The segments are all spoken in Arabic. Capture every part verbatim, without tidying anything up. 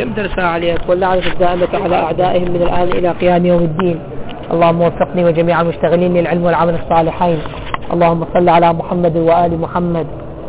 كم درسها عليك واللعنة الدائمة على أعدائهم من الآن إلى قيام يوم الدين. اللهم وفقني وجميع المشتغلين للعلم والعمل الصالحين. اللهم صل على محمد وآل محمد.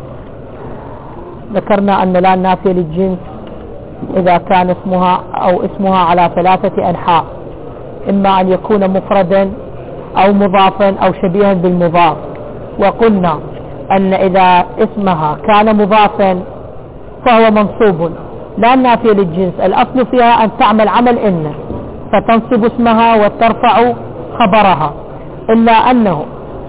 ذكرنا أن لا نافية للجنس إذا كان اسمها أو اسمها على ثلاثة أنحاء، إما أن يكون مفردا أو مضافا أو شبيها بالمضاف. وقلنا أن إذا اسمها كان مضافا فهو منصوب لا نافية للجنس، الأصل فيها أن تعمل عمل إن فتنصب اسمها وترفع خبرها، إلا أنه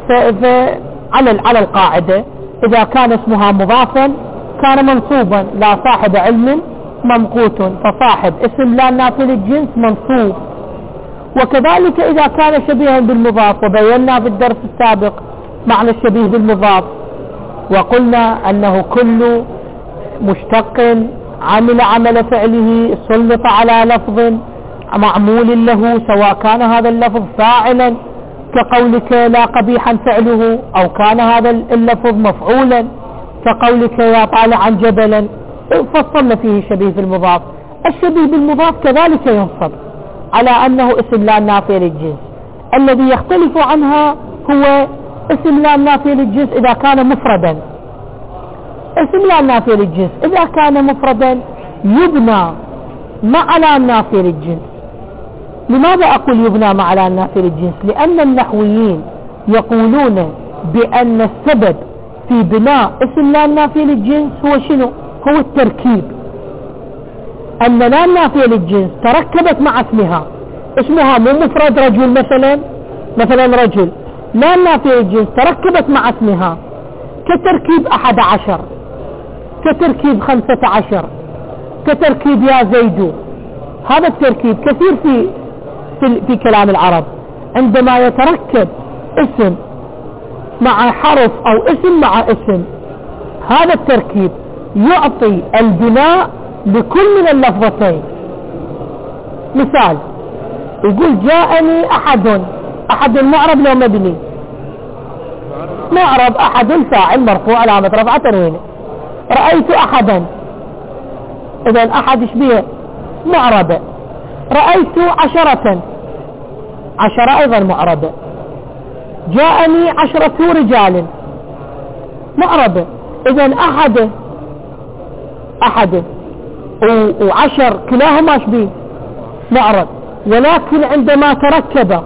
على على القاعدة إذا كان اسمها مضافا كان منصوبا لا صاحب علم ممقوت، فصاحب اسم لا نافي للجنس منصوب. وكذلك إذا كان شبيها بالمضاف، وبينا في الدرس السابق معنى الشبيه بالمضاف، وقلنا أنه كل مشتق عمل عمل فعله سلط على لفظ معمول له، سواء كان هذا اللفظ فاعلا كقولك لا قبيحا فعله، أو كان هذا اللفظ مفعولا كقولك يا طالعا جبلا. فصلنا فيه شبيه بالمضاف. الشبيه بالمضاف كذلك ينصب على أنه اسم لا نافي للجنس. الذي يختلف عنها هو اسم لا نافي للجنس إذا كان مفردا. اسم لا نافي للجنس إذا كان مفردا يبنى مع لا نافي للجنس. لماذا أقول يبنى مع لا نافي للجنس؟ لأن النحويين يقولون بأن السبب في بناء اسم لا نافي للجنس هو شنو؟ هو التركيب. أن لا نافية للجنس تركبت مع اسمها، اسمها مو مفرد رجل مثلا مثلا رجل، لا نافية للجنس تركبت مع اسمها كتركيب أحد عشر، كتركيب خمسة عشر، كتركيب يا زيد. هذا التركيب كثير في في, في كلام العرب. عندما يتركب اسم مع حرف أو اسم مع اسم، هذا التركيب يعطي البناء لكل من اللفظتين. مثال يقول جاءني أحد، أحد معرب لو مبني؟ معرب. أحد الفاعل مرفوع علامة رفعه تنوينه. رأيت أحدا، إذن أحد يشبيه معربة. رأيت عشرة، عشرة أيضا معربة. جاءني عشرة رجال معربة. إذن أحد أحد وعشر كلاهما شبيه معرب. ولكن عندما تركب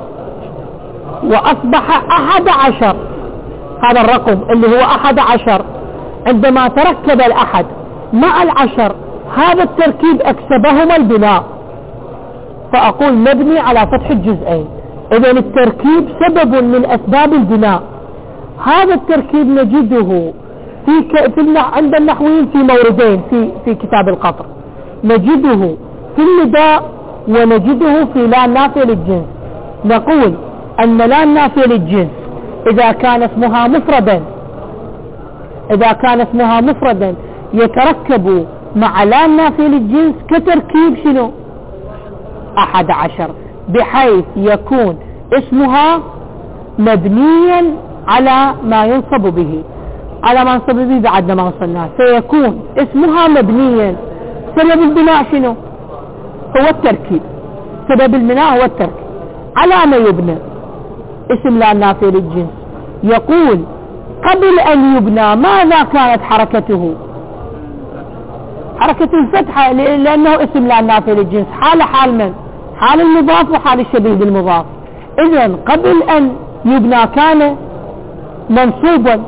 وأصبح أحد عشر، هذا الرقم اللي هو أحد عشر، عندما تركب الأحد مع العشر هذا التركيب أكسبهما البناء، فأقول مبني على فتح الجزئين. إذن التركيب سبب من أسباب البناء. هذا التركيب نجده في, ك... في النح... عند النحويين في موردين في في كتاب القطر، نجده في النداء ونجده في لا نافية للجنس. نقول أن لا نافية للجنس إذا كان اسمها مفردا، إذا كان اسمها مفردا يتركب مع لا نافية للجنس كتركيب شنو؟ أحد عشر، بحيث يكون اسمها مبنيا على ما ينصب به. على ما ينصب به بعد ما وصلنا سيكون اسمها مبنيا. سبب البناء شنو؟ هو التركيب. سبب البناء هو التركيب. على ما يبنى اسم لا نافي للجنس؟ يقول قبل أن يبنى ماذا كانت حركته؟ حركة الفتحة، لأنه اسم لا نافي للجنس. حال حال من؟ حال المضاف وحال الشبيه بالمضاف. إذن قبل أن يبنى كان منصوبا.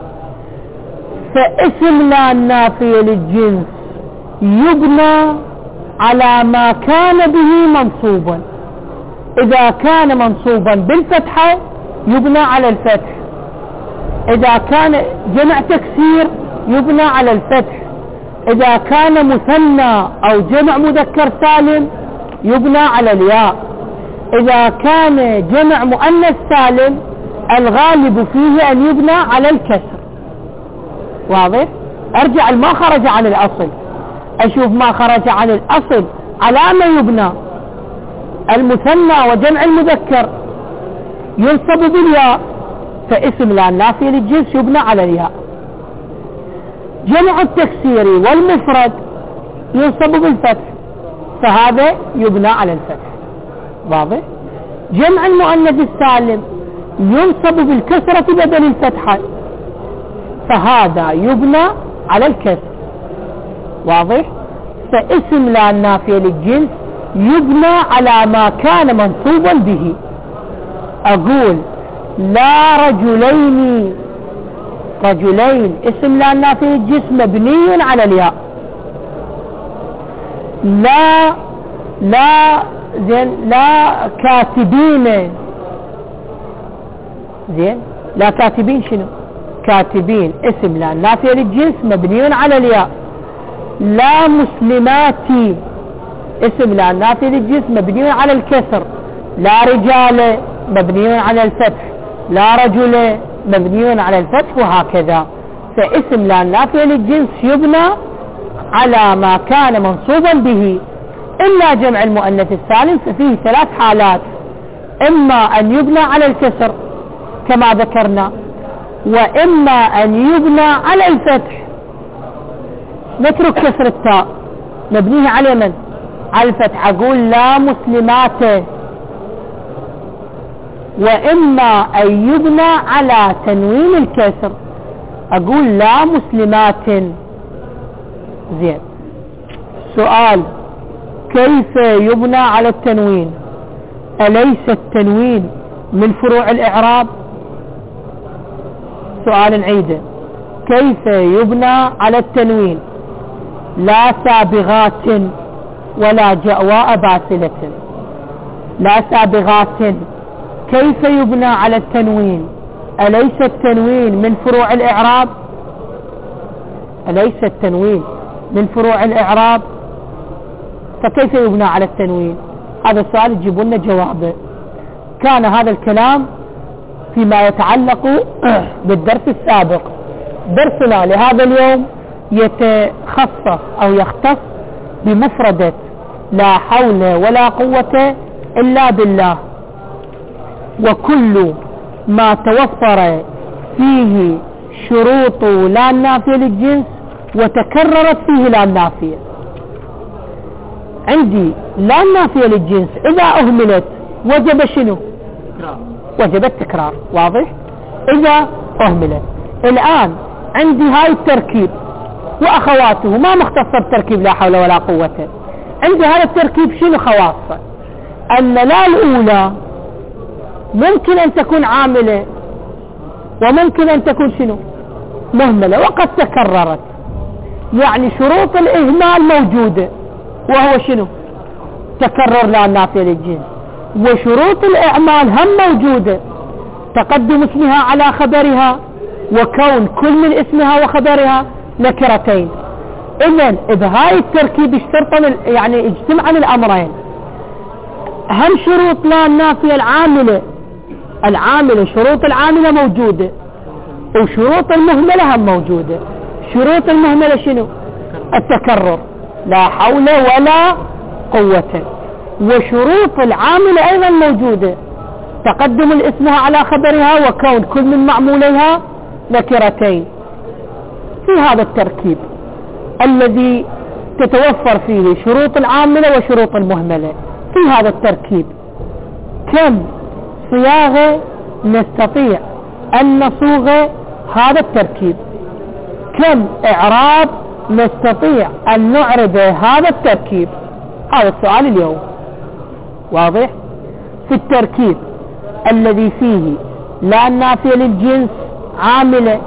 فاسم لا نافي للجنس يبنى على ما كان به منصوبا. إذا كان منصوبا بالفتحة يبنى على الفتح، إذا كان جمع تكسير يبنى على الفتح، إذا كان مثنى أو جمع مذكر سالم يبنى على الياء، إذا كان جمع مؤنث سالم الغالب فيه أن يبنى على الكسر. واضح؟ أرجع ما خرج عن الأصل، أشوف ما خرج عن الأصل على ما يبنى. المثنى وجمع المذكر ينصب بالياء، فاسم لا نافي للجنس يبنى على الياء. جمع التكسير والمفرد ينصب بالفتح، فهذا يبنى على الفتح. واضح؟ جمع المؤنث السالم ينصب بالكسرة بدل الفتحة، فهذا يبنى على الكسر. واضح؟ فاسم لا النافية للجنس يبنى على ما كان منصوبا به. أقول لا رجلين، رجلين اسم لا النافية للجنس مبني على الياء. لا لا زين لا كاتبين، زين لا كاتبين شنو؟ كاتبين اسم لا النافية للجنس مبني على الياء. لا مسلمات اسم لا النافية للجنس مبني على الكسر. لا رجال مبني على الفتح، لا رجل مبني على الفتح، وهكذا. فاسم لا النافية للجنس يبنى على ما كان منصوبا به، إلا جمع المؤنث السالم ففيه ثلاث حالات: إما أن يبنى على الكسر كما ذكرنا، وإما أن يبنى على الفتح. نترك كسر التاء، نبنيه على من؟ على الفتح. أقول لا مسلمات. وإما أن يبنى على تنوين الكسر، أقول لا مسلمات. زين، سؤال: كيف يبنى على التنوين؟ أليس التنوين من فروع الإعراب؟ سؤال نعيده: كيف يبنى على التنوين؟ لا سابغات ولا جأواء باسلة. لا سابغات، كيف يبنى على التنوين؟ أليس التنوين من فروع الإعراب؟ أليس التنوين من فروع الإعراب؟ فكيف يبنى على التنوين؟ هذا السؤال تجيبوا لنا جوابه. كان هذا الكلام فيما يتعلق بالدرس السابق. درسنا لهذا اليوم يتخصص أو يختص بمفردة لا حول ولا قوة إلا بالله، وكل ما توفر فيه شروط لا النافية للجنس وتكررت فيه لا النافية. عندي لا النافية للجنس إذا أهملت وجب شنو؟ وجب التكرار. واضح؟ إذا أهملت. الآن عندي هاي التركيب وأخواته ما مختصة بتركيب لا حول ولا قوة. عندي هذا التركيب شنو خواصه؟ أن لا الأولى ممكن أن تكون عاملة وممكن أن تكون شنو؟ مهملة، وقد تكررت. يعني شروط الإهمال موجودة، وهو شنو؟ تكرر لا النافية للجنس. وشروط الإعمال هم موجودة، تقدم اسمها على خبرها، وكون كل من اسمها وخبرها نكرتين. إذن بهاي التركيب اشترطا يعني اجتمعا الأمرين: هم شروط لا النافية العاملة العاملة شروط العاملة موجودة، وشروط المهملة هم موجودة. شروط المهملة شنو؟ التكرر، لا حول ولا قوة. وشروط العاملة أيضا موجودة، تقدم الاسمها على خبرها، وكون كل من معموليها نكرتين. في هذا التركيب الذي تتوفر فيه شروط العاملة وشروط المهملة، في هذا التركيب كم صياغة نستطيع أن نصوغ هذا التركيب؟ كم إعراب نستطيع أن نعرب هذا التركيب؟ هذا السؤال اليوم. واضح؟ في التركيب الذي فيه لا النافية للجنس عاملة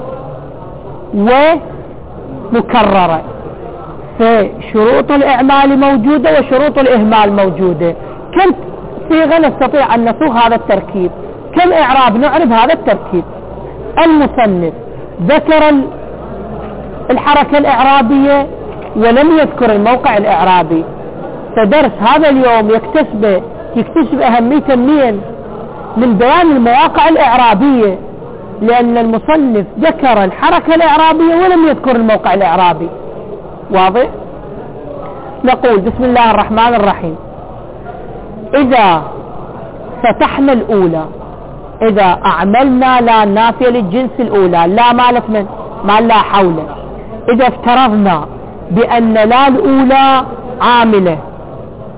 ومكررة، فشروط الإعمال موجودة وشروط الإهمال موجودة. كم صيغة نستطيع أن نصوغ هذا التركيب؟ كم إعراب نعرب هذا التركيب؟ المصنف ذكر الحركة الإعرابية ولم يذكر الموقع الإعرابي، فدرس هذا اليوم يكتسب يكتسب أهمية منين؟ من بيان المواقع الإعرابية، لأن المصنف ذكر الحركة الإعرابية ولم يذكر الموقع الإعرابي. واضح؟ نقول بسم الله الرحمن الرحيم: إذا فتحنا الأولى، إذا أعملنا لا نافية للجنس الأولى، لا مالت من؟ مال لا حول. إذا افترضنا بأن لا الأولى عاملة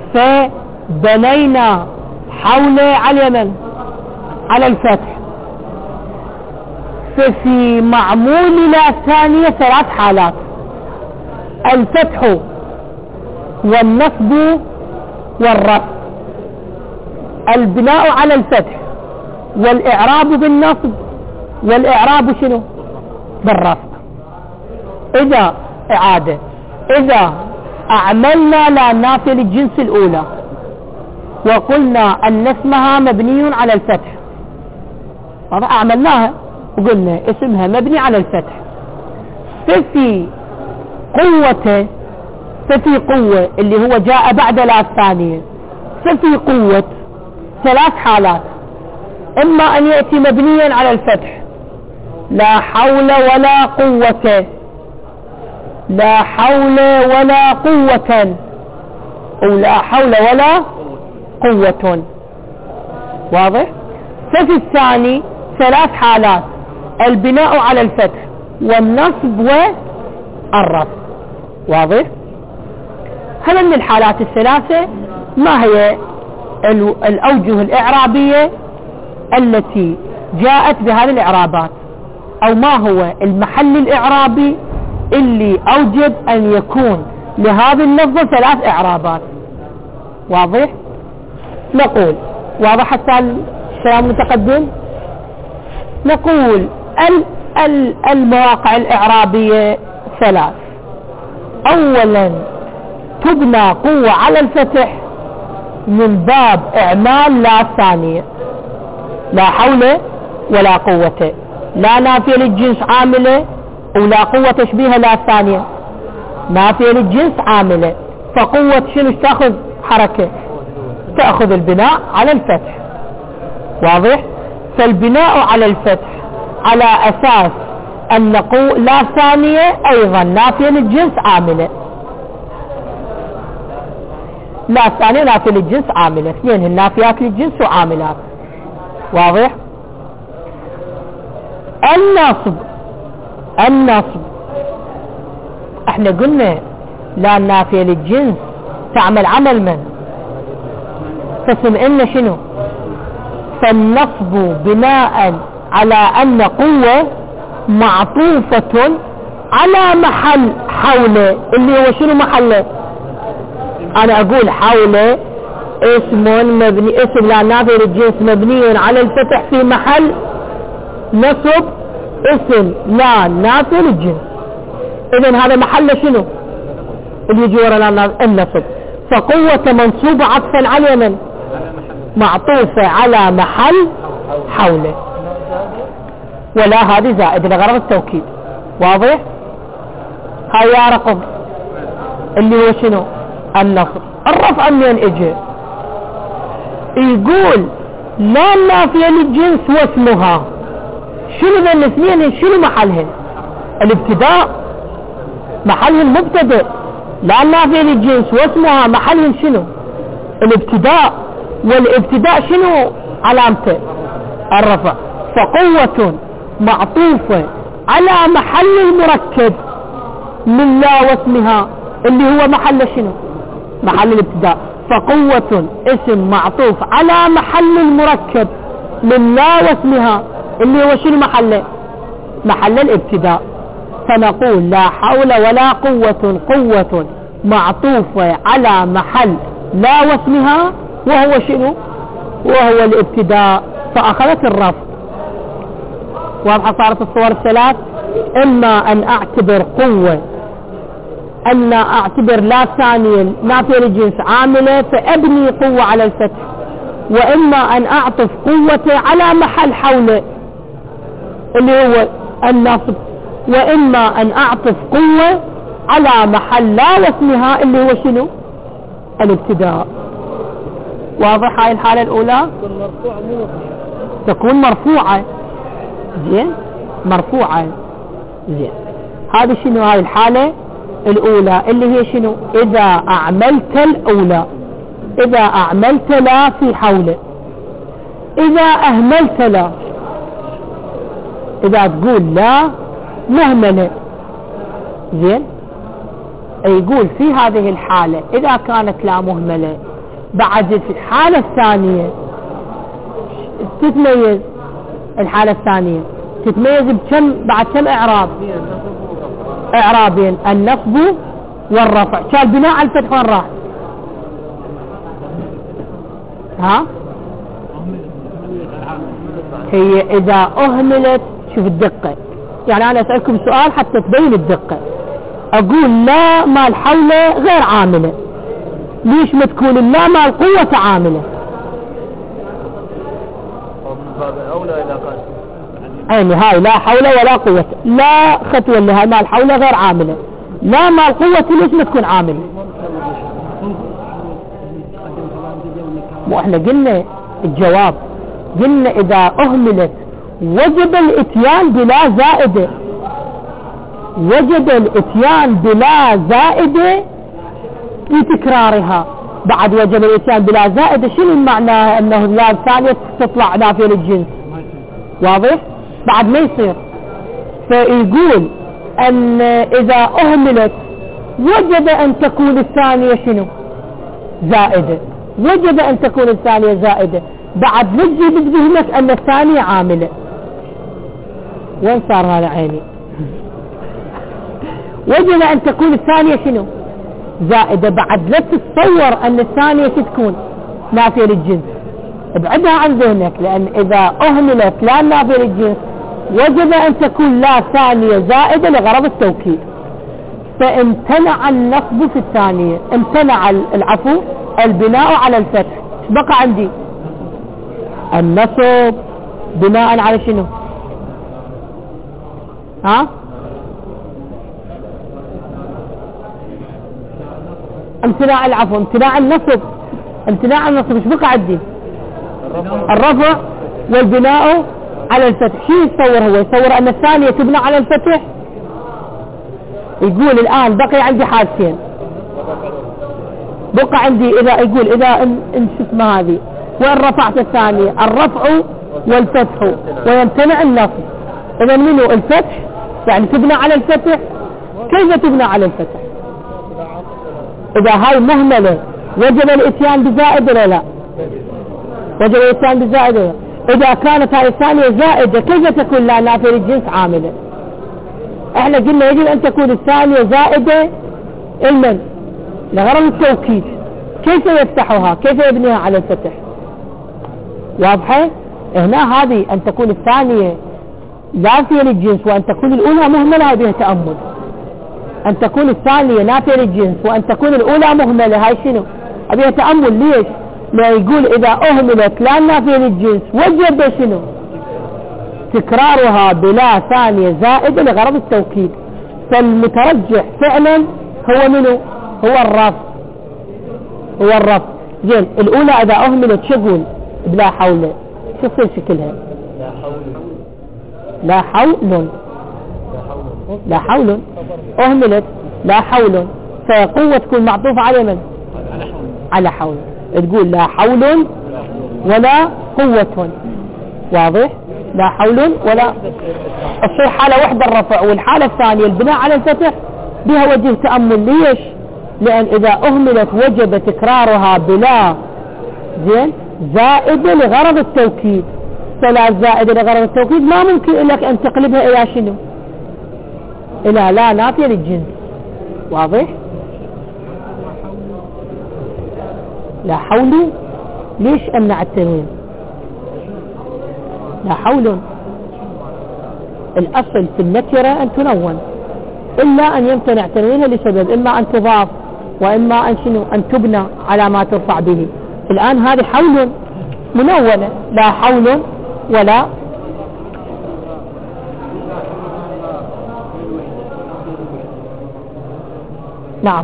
فبنينا حوله على اليمن على الفتح. ففي معمول لا ثانية ثلاث حالات: الفتح والنصب والرفع. البناء على الفتح والإعراب بالنصب والإعراب شنو؟ بالرفع. إذا إعادة إذا أعملنا لا نافية للجنس الأولى وقلنا أن اسمها مبني على الفتح، أعملناها وقلنا اسمها مبني على الفتح، ففي قوة ففي قوة اللي هو جاء بعد لا الثانية، ففي قوة ثلاث حالات: إما أن يأتي مبنيا على الفتح لا حول ولا قوة، لا حول ولا قوة، أو لا حول ولا قوة. واضح؟ ففي الثاني ثلاث حالات: البناء على الفتح والنصب والرفع. واضح؟ هذا من الحالات الثلاثة ما هي الأوجه الإعرابية التي جاءت بهذه الإعرابات، أو ما هو المحل الإعرابي اللي أوجب أن يكون لهذه اللفظة ثلاث إعرابات. واضح؟ نقول واضح حتى الكلام المتقدم. نقول ال ال المواقع الإعرابية ثلاث: أولا تبنى قوة على الفتح من باب إعمال لا ثانية، لا حول ولا قوة، لا نافية للجنس عاملة ولا قوة تشبيها لا ثانية، نافية للجنس عاملة، فقوة شنو تأخذ؟ حركة، تأخذ البناء على الفتح. واضح؟ فالبناء على الفتح على أساس أن قوة لا ثانية أيضا نافية للجنس عاملة، لا ثانية نافية للجنس عاملة، اثنين النافيات للجنس وعاملات. واضح؟ النصب النصب احنا قلنا لا نافية للجنس تعمل عمل من؟ فسمعنا شنو؟ فالنصب بناء على أن قوة معطوفة على محل حوله، اللي هو شنو محله؟ أنا أقول حوله اسم مبني، اسم لا نافية للجنس مبني على الفتح في محل نصب اسم لا نافية للجنس. إذن هذا محله شنو؟ اللي يجي ورا النصب. فقوة منصوبة عطفا على من؟ معطوفة على محل حوله، ولا هذه زائد لغرض التوكيد. واضح؟ هاي يا رقم اللي هو شنو؟ النصب. الرفع منين اجى؟ يقول لا نافية للجنس واسمها، شنو ذا الاثنين؟ شنو محلهن؟ الابتداء محلهن مبتدئ، لا نافية للجنس واسمها محلهن شنو؟ الابتداء، والابتداء شنو علامته؟ الرفع. فقوة معطوفة على محل المركب من لا واسمها اللي هو محل شنو؟ محل الابتداء. فقوة اسم معطوف على محل المركب من لا واسمها اللي هو شنو محله؟ محل الابتداء. فنقول لا حول ولا قوة، قوة معطوفة على محل لا واسمها وهو شنو؟ وهو الابتداء، فأخذت الرفع. واضحة صارت الصور الثلاث؟ إما أن أعتبر قوة أن أعتبر لا ثانية نافية للجنس عاملة فأبني قوة على الفتح، وإما أن أعطف قوة على محل حوله اللي هو النصب، وإما أن أعطف قوة على محل لا واسمها اللي هو شنو؟ الابتداء. واضح هاي الحالة الأولى؟ تكون مرفوعة. زين؟ مرفوعة. زين. هذه شنو هاي الحالة الأولى اللي هي شنو؟ إذا أعملت الأولى، إذا أعملت لا في حوله. إذا أهملت لا، إذا تقول لا مهملة. زين؟ يقول في هذه الحالة إذا كانت لا مهملة بعد في الحالة الثانية تتميز الحالة الثانية تتميز بكم بعد كم اعراب؟ اعرابين، النصب والرفع. كان بناء على الفتح وين راح؟ ها هي اذا اهملت، شوف الدقة، يعني انا اسألكم سؤال حتى تبين الدقة. اقول لا مال حولة غير عاملة، ليش ما تكون اللا مال قوة عاملة؟ يعني هاي لا حول ولا قوة، لا خطوة لها مال حولة غير عاملة، لا مال قوة ليش ما تكون عاملة؟ واحنا قلنا الجواب، قلنا اذا اهملت وجب الاتيان بلا زائدة، وجب الاتيان بلا زائدة لتكرارها. بعد وجب الاتيان بلا زائدة شنو معناه؟ انه لا الثانية تطلع نافية للجنس، واضح؟ بعد ما يصير. فيقول ان اذا اهملت وجب ان تكون الثانية شنو؟ زائدة، وجب ان تكون الثانية زائدة. بعد نجي بذهنك ان الثانية عاملة. وين صار هذا عيني؟ وجب ان تكون الثانية شنو؟ زائدة. بعد لا تتصور ان الثانية تكون نافية للجنس، ابعدها عن ذهنك، لان اذا اهملت لا نافية للجنس وجب ان تكون لا ثانية زائدة لغرض التوكيد. فامتنع النصب في الثانية، امتنع العفو البناء على الفتح. بقى عندي النصب بناء على شنو؟ ها امتناع العفو، امتناع النصب، امتناع النصب. ايش بقى عندي؟ الرفع والبناء على الفتح. شو يتصور هو؟ يتصور ان الثانية تبنى على الفتح. يقول الان بقي عندي حالتين، بقى عندي اذا يقول اذا ان, إن شو اسمه هذه وين رفعت الثانية؟ الرفع والفتح ويمتنع النصب. اذا منو الفتح؟ يعني تبنى على الفتح. كيف تبنى على الفتح؟ اذا هاي مهملة وجب الاتيان بزائد ولا لا؟ وجب الاتيان بزائد ولا؟ اذا كانت هاي الثانية زائدة كيف تكون لا نافية للجنس عاملة؟ احنا قلنا يجب ان تكون الثانية زائدة المن لغرض التوكيد. كيف يفتحها؟ كيف يبنيها على الفتح؟ واضحة؟ هنا هذه ان تكون الثانية نافية للجنس وان تكون الاولى مهملة بها تأمل. ان تكون الثانية نافية للجنس وان تكون الاولى مهملة، هاي شنو؟ ابيها تأمل. ليش؟ لا يقول اذا اهملت لا نافية للجنس وجب شنو؟ تكرارها بلا ثانية زائدة لغرض التوكيد. فالمترجح فعلا هو منو؟ هو الرفع، هو الرفع. زين الاولى اذا اهملت شقول بلا حول شو يصير شكلها؟ لا حول، لا حول اهملت لا حول، فقوة تكون معطوفة على من؟ على حول. تقول لا حول ولا قوة. واضح؟ لا حول ولا. تصير حالة واحدة الرفع، والحالة الثانية البناء على الفتح بها وجه تأمل. ليش؟ لأن إذا أهملت وجب تكرارها بلا زين زائدة لغرض التوكيد. فلا زائدة لغرض التوكيد ما ممكن لك أن تقلبها إلى شنو؟ إلى لا نافية للجنس. واضح؟ لا حول. ليش أمنع التنوين؟ لا حول الأصل في النكرة أن تنون، إلا أن يمتنع تنوينها لسبب، إما أن تضاف وإما أن شنو أن تبنى على ما ترفع به. الآن هذه حول منونة، لا حول ولا. نعم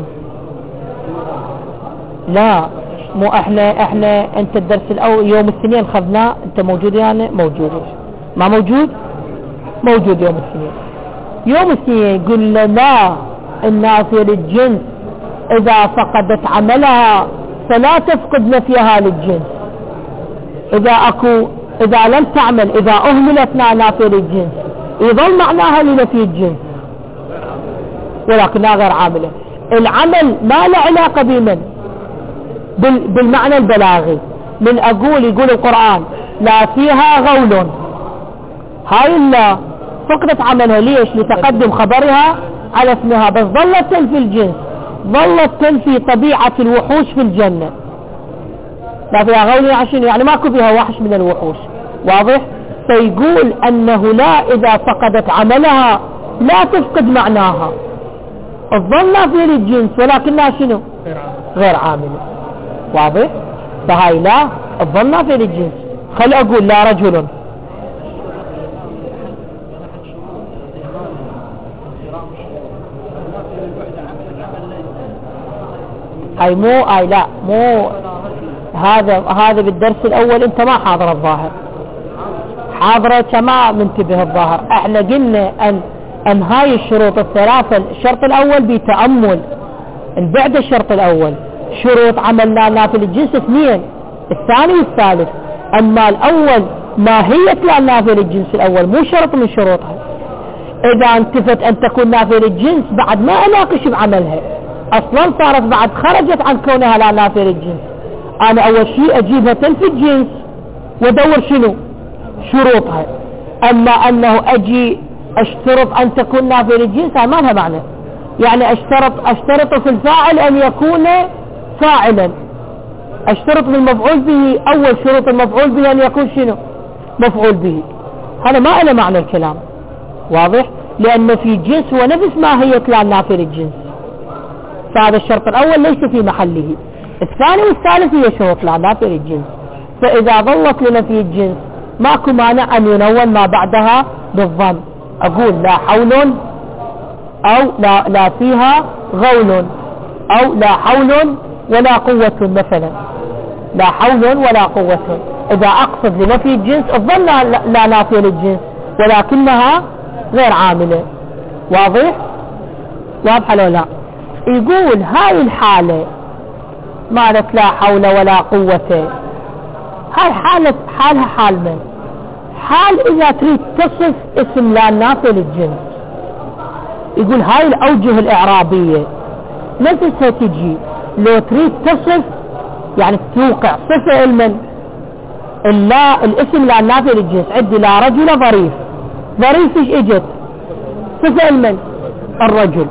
لا مو احنا احنا انت الدرس الاول يوم الاثنين خذناه، انت موجود يعني؟ موجود. ما موجود؟ موجود يوم الاثنين. يوم الاثنين قلنا لا النافية للجنس اذا فقدت عملها فلا تفقد نفيها للجنس. اذا اكو اذا لم تعمل، اذا اهملت نافية للجنس يظل معناها لنفي الجنس ولكنها غير عاملة. العمل ما له علاقة بمن؟ بالمعنى البلاغي. من أقول يقول القرآن لا فيها غول، هاي الله فقدت عملها. ليش؟ لتقدم خبرها على اسمها، بس ظلت تنفي الجنس، ظلت تنفي طبيعة الوحوش في الجنة. لا فيها غول عشان يعني ماكو فيها وحش من الوحوش. واضح؟ فيقول أنه لا، إذا فقدت عملها لا تفقد معناها، الظل نافية للجنس ولكنها شنو؟ غير عاملة. واضح؟ فهاي لا الظل نافية للجنس. خل أقول لا رجل، هاي مو اي لا مو هذا هذا بالدرس الاول انت ما حاضر الظاهر، حاضره كما منتبه الظاهر. احنا قلنا ان ان هاي الشروط الثلاثه، الشرط الاول بتأمل، بعد الشرط الاول شروط عمل لا نافي للجنس اثنين، الثاني والثالث. اما الاول ماهية لا نافي للجنس الاول مو شرط من شروطها. اذا انتفت ان تكون نافية للجنس بعد ما اناقش بعملها، اصلا صارت بعد خرجت عن كونها لا نافية للجنس. انا اول شيء اجيبها تنفي الجنس وادور شنو شروطها. اما انه اجي اشترط ان تكون نافية للجنس هاي ما لها معنى. يعني اشترط اشترط في الفاعل ان يكون فاعلا، اشترط بالمفعول به اول شروط المفعول به ان يكون شنو مفعول به. هذا ما له معنى الكلام. واضح؟ لان في جنس هو نفس ماهية لا نافية للجنس، فهذا الشرط الاول ليس في محله. الثاني والثالث هي شروط لا نافية للجنس. فاذا ظلت لنفي الجنس ماكو مانع ان ينون ما بعدها بالظن. اقول لا حول او لا, لا فيها غول، او لا حول ولا قوة مثلا، لا حول ولا قوة. اذا اقصد لنفي الجنس الظن لا نافية للجنس ولكنها غير عاملة. واضح؟ واضح لو لا؟ يقول هاي الحالة مالت لا حول ولا قوة، هاي حالة حالها حال من؟ حال اذا تريد تصف اسم لا نافي للجنس. يقول هاي الاوجه الاعرابية نفسها تجي لو تريد تصف، يعني توقع صفة المن اللا الاسم لا نافي للجنس. عندي لا رجل ظريف، ظريف ايش اجت؟ صفة المن الرجل.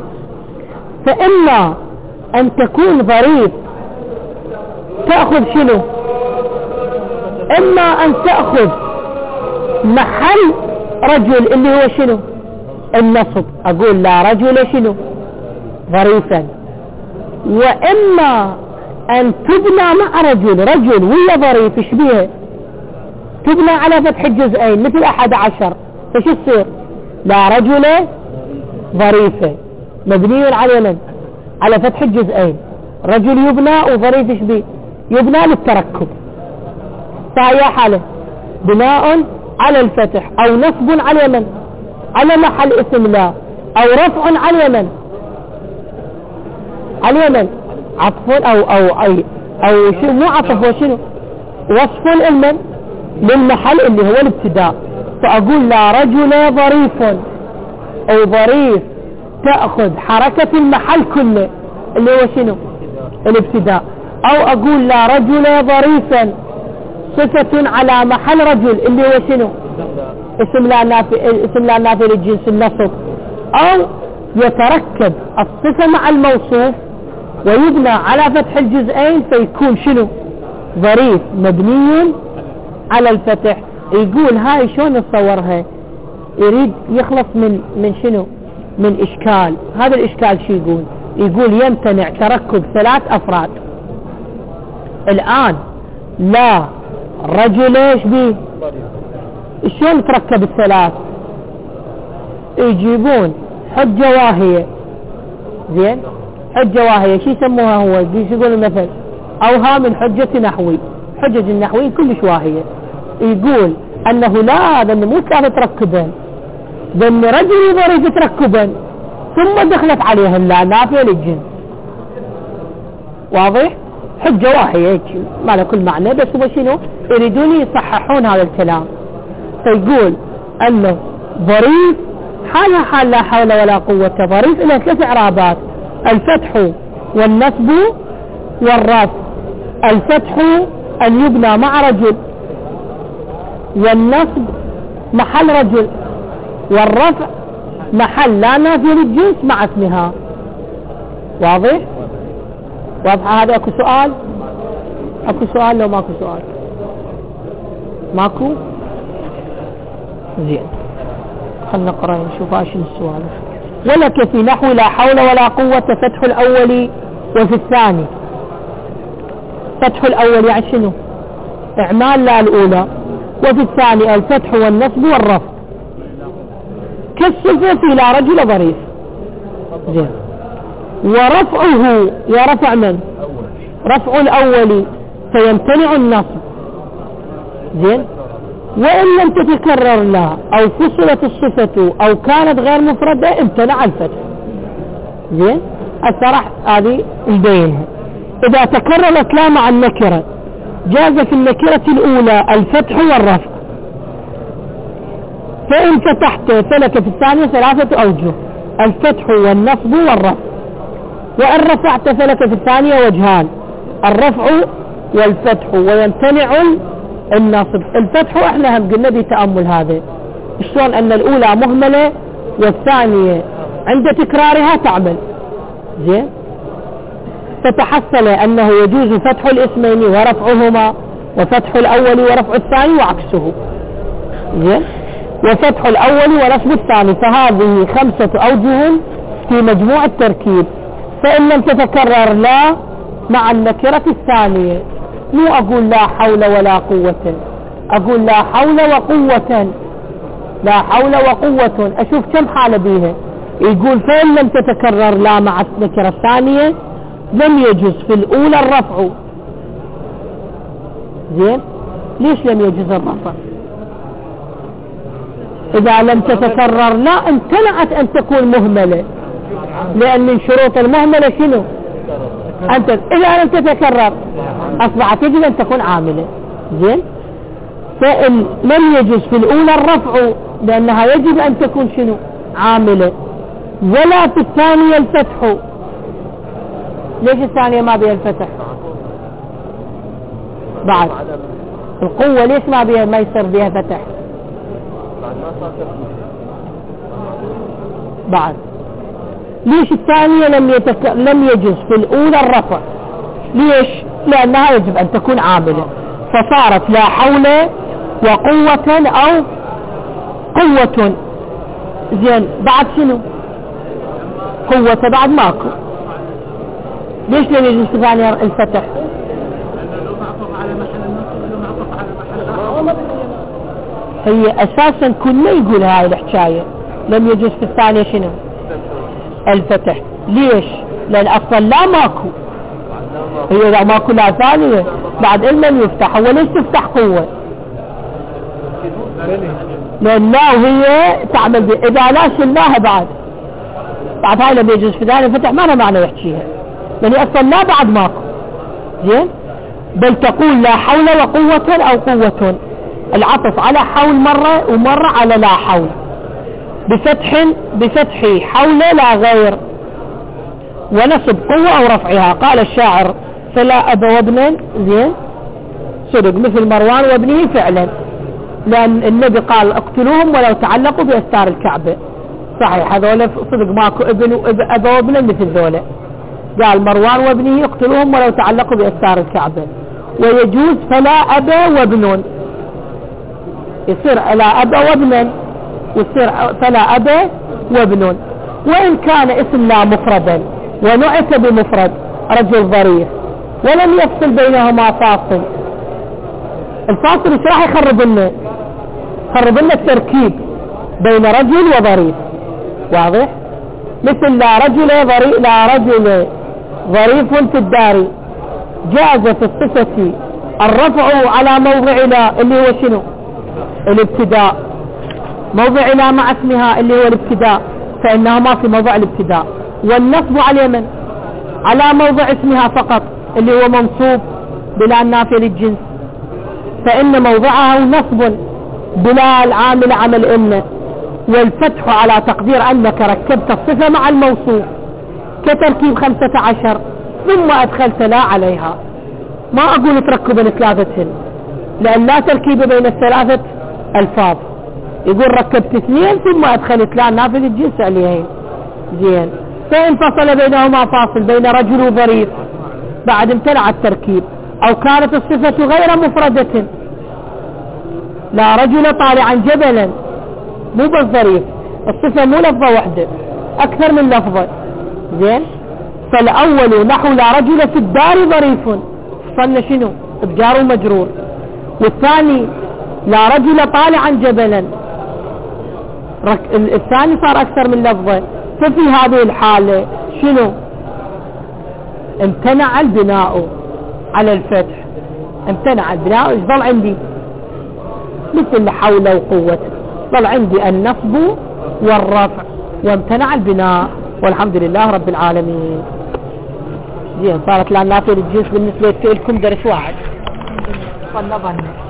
فإما أن تكون ظريف تأخذ شنو؟ إما أن تأخذ محل رجل اللي هو شنو؟ النصب. أقول لا رجل شنو؟ ظريفا. وإما أن تبنى مع رجل، رجل ويا ظريف ايش بيها؟ تبنى على فتح الجزئين مثل أحد عشر، فش تصير؟ لا رجل ظريفة مبني على من؟ على فتح الجزئين. رجل يبنى وظريف ايش بيه؟ يبنى للتركب. فهي حالة بناء على الفتح او نصب على من؟ على محل اسم لا، او رفع على من؟ على من؟ عطف او او اي او شو مو عطف وشنو؟ وصف المن للمحل اللي هو الابتداء. فاقول لا رجل ظريف او ظريف تأخذ حركة المحل كله اللي هو شنو؟ الابتداء. او اقول لا رجل ظريفا صفة على محل رجل اللي هو شنو؟ اسم لا نافي، اسم لا نافي للجنس النصب. او يتركب الصفة مع الموصوف ويبنى على فتح الجزئين فيكون شنو؟ ظريف مبني على الفتح. يقول هاي شلون نصورها؟ يريد يخلص من من شنو؟ من اشكال. هذا الاشكال شو يقول؟ يقول يمتنع تركب ثلاث افراد. الان لا رجل ايش بيه؟ شلون تركب الثلاث؟ يجيبون حجة واهية، زين؟ حجة واهية شو يسموها هو؟ يقول المثل اوهام الحجة نحوي، حجج النحوي كلش واهية. يقول انه لا هذا مو ثلاثة تركبين، بل رجل ظريف تركبا ثم دخلت عليها لا نافية للجنس. واضح؟ حجة واهية هيك ما له كل معنى، بس هو شنو يريدون يصححون هذا الكلام. فيقول انه ظريف حالها حال لا حول ولا قوة. ظريف له ثلاث اعرابات: الفتح والنصب والرفع. الفتح أن يبنى مع رجل، والنصب محل رجل، والرفع محل لا نافي للجنس مع اسمها. واضح؟ واضح هذا؟ اكو سؤال؟ اكو سؤال لو ماكو سؤال؟ ماكو؟ زين، خلنا نقرأ نشوف ايش السؤال. ولك في نحو لا حول ولا قوة فتح الأول وفي الثاني. فتح الأول يعني شنو؟ إعمال لا الأولى، وفي الثاني الفتح والنصب والرفع كالصفة في لا رجل ظريف. زين. ورفعه يا رفع من؟ رفع الأول فيمتنع النصب. زين. وإن لم تتكرر لا أو فصلت الصفة أو كانت غير مفردة امتنع الفتح. زين. الصراحة هذه البينها. إذا تكررت لا مع النكرة جاز في النكرة الأولى الفتح والرفع، فإن فتحت فلك في الثانية ثلاثة أوجه: الفتح والنصب والرفع. وإن رفعت فلك في الثانية وجهان: الرفع والفتح، ويمتنع النصب. الفتح احنا هم قلنا بتأمل هذا شلون أن الأولى مهملة والثانية عند تكرارها تعمل. زين. فتحصل أنه يجوز فتح الاسمين ورفعهما، وفتح الأول ورفع الثاني وعكسه. زين. وفتح الأول ونصب الثاني، فهذه خمسة أوجه في مجموع التركيب. فإن لم تتكرر لا مع النكرة الثانية، مو أقول لا حول ولا قوة، أقول لا حول وقوة، لا حول وقوة، أشوف كم حالة بيها. يقول فإن لم تتكرر لا مع النكرة الثانية لم يجوز في الأولى الرفع. زين. ليش لم يجوز الرفع؟ إذا لم تتكرر لا امتنعت أن تكون مهملة، لأن من شروط المهملة شنو؟ أنت إذا لم تتكرر أصبحت يجب أن تكون عاملة. زين. فإن لم يجوز في الأولى الرفع لأنها يجب أن تكون شنو؟ عاملة. ولا في الثانية الفتح. ليش الثانية ما بيها الفتح؟ بعد القوة ليش ما بيها ما يصير بيها فتح؟ بعد ليش الثانية لم يتك... لم يجوز في الأولى الرفع؟ ليش؟ لأنها يجب أن تكون عاملة، فصارت لا حول وقوة أو قوة. زين. بعد شنو؟ قوة بعد ماكو. ليش لم يجوز في الثانية الفتح؟ هي أساسا كنا يقول هاي الحكاية لم يجوز في الثانية شنو؟ الفتح. ليش؟ لأن أصلا لا ماكو. هي إذا ماكو لا ثانية بعد إلمن يفتح. هو ليش تفتح قوة؟ لأن لا هي تعمل بي. إذا لا شلناها بعد بعد هاي لم يجوز في الثانية الفتح ما أنا معنى يحكيها، لأن أصلا لا بعد ماكو. زين. بل تقول لا حول وقوة أو قوة، العطف على حول مرة ومرة على لا حول، بفتح بفتح حول لا غير، ونصب قوة أو رفعها. قال الشاعر فلا أب وابنا. زين. صدق مثل مروان وابنه فعلا، لأن النبي قال اقتلوهم ولو تعلقوا بأستار الكعبة. صحيح هذول صدق ماكو ابن وأب وابنا مثل ذولا. قال مروان وابنه اقتلوهم ولو تعلقوا بأستار الكعبة. ويجوز فلا أب وابن، يصير لا أب وابنا ويصير فلا أب وابن. وإن كان اسم لا مفردا ونعت بمفرد رجل ظريف ولم يفصل بينهما فاصل. الفاصل ايش راح يخرب لنا؟ يخرب لنا التركيب بين رجل وظريف. واضح؟ مثل لا رجل ظريف لا رجل ظريف في الدار، جاز في الصفة الرفع على موضع لا اللي هو شنو؟ الابتداء. موضع لا مع اسمها اللي هو الابتداء، فإنها ما في موضع الابتداء. والنصب على من؟ على موضع اسمها فقط اللي هو منصوب بلا النافية للجنس، فإن موضعه نصب بلا العامل عمل إن. والفتح على تقدير أنك ركبت الصفة مع الموصوف كتركيب خمسة عشر ثم أدخلت لا عليها. ما اقول تركب الثلاثة لان لا تركيب بين الثلاثة الفاظ. يقول ركبت اثنين ثم ادخلت لا نافذ الجنس عليهين. زين. فإن فصل بينهما فاصل بين رجل وظريف بعد امتنع التركيب، او كانت الصفة غير مفردة، لا رجل طالعا جبلا مو بالظريف، الصفة مو لفظة واحدة اكثر من لفظة. زين. فالاول نحو لا رجل في الدار ظريف، فصلنا شنو بجار ومجرور. والثاني لا رجل طالعا جبلا، الثاني صار اكثر من لفظة. ففي هذه الحالة شنو امتنع البناء على الفتح، امتنع البناء. ايش ظل عندي؟ مثل حول وقوة، ظل عندي النصب والرفع وامتنع البناء، والحمد لله رب العالمين. زين. صارت لا نافذ الجنس بالنسبة لكم درس واحد. ظن ظن